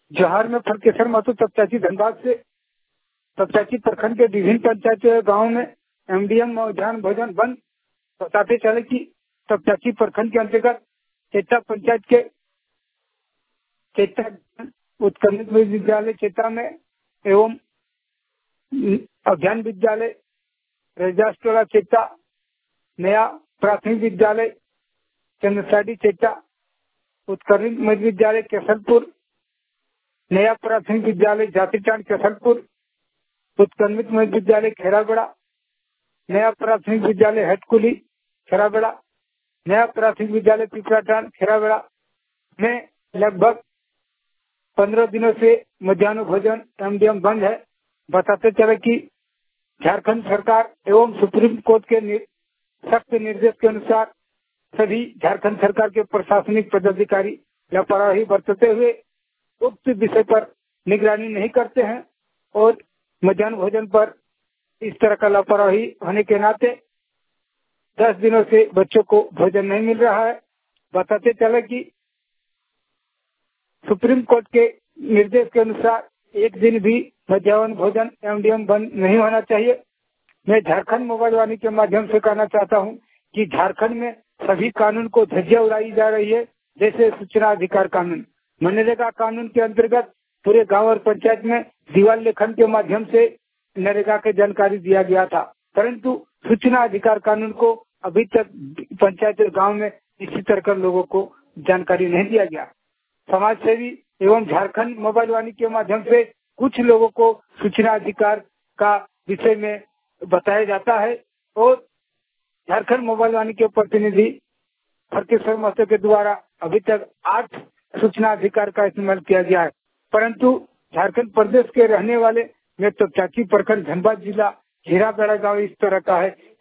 जहार में फरकेसर महतो तपचाची धनबाद से तपचाची प्रखंड के विभिन्न पंचायतों गाँव में एमडीएम मध्याह्न भोजन बंद। बताते चले कि तपचाची प्रखंड के अंतर्गत चेता पंचायत के चेता उत्क्रमित विद्यालय चेता में एवं अभियान विद्यालय रजास्टोला चेता, नया प्राथमिक विद्यालय चंद्रसाडी चेता, उत्कर्मित मध्य विद्यालय केसलपुर, नया प्राथमिक विद्यालय जातिचांद केसलपुर, उत्कर्मित मध्य विद्यालय खेराबड़ा, नया प्राथमिक विद्यालय हेटकुली खेराबड़ा, नया प्राथमिक विद्यालय पिपराटान खेराबड़ा में लगभग 15 दिनों से मध्याह्न भोजन एमडीएम बंद है। बताते चले कि झारखंड सरकार एवं सुप्रीम कोर्ट के सख्त निर्देश के अनुसार सभी झारखंड सरकार के प्रशासनिक पदाधिकारी लापरवाही बरतते हुए उक्त विषय पर निगरानी नहीं करते हैं और मध्याह्न भोजन पर इस तरह का लापरवाही होने के नाते 10 दिनों से बच्चों को भोजन नहीं मिल रहा है। बताते चले कि सुप्रीम कोर्ट के निर्देश के अनुसार एक दिन भी मध्याह्न भोजन एमडीएम बंद नहीं होना चाहिए। मैं झारखंड मोबाइल वाणी के माध्यम से कहना चाहता हूं कि झारखंड में सभी कानून को धज्जियां उड़ाई जा रही है, जैसे सूचना अधिकार कानून, मनरेगा कानून के अंतर्गत पूरे गांव और पंचायत में दीवार लेखन के माध्यम से नरेगा की जानकारी दिया गया था, परंतु सूचना अधिकार कानून को अभी तक पंचायत और गाँव में इसी तरह कर लोगों को जानकारी नहीं दिया गया। समाज सेवी एवं झारखंड मोबाइल वाणी के माध्यम से कुछ लोगों को सूचना अधिकार का विषय में बताया जाता है और झारखंड मोबाइल वाणी के प्रतिनिधि फरकेसर महतो के द्वारा अभी तक 8 सूचना अधिकार का इस्तेमाल किया गया है, परंतु झारखंड प्रदेश के रहने वाले में तो चाची प्रखंड धनबाद जिला हीरागढ़ गाँव इस तरह का है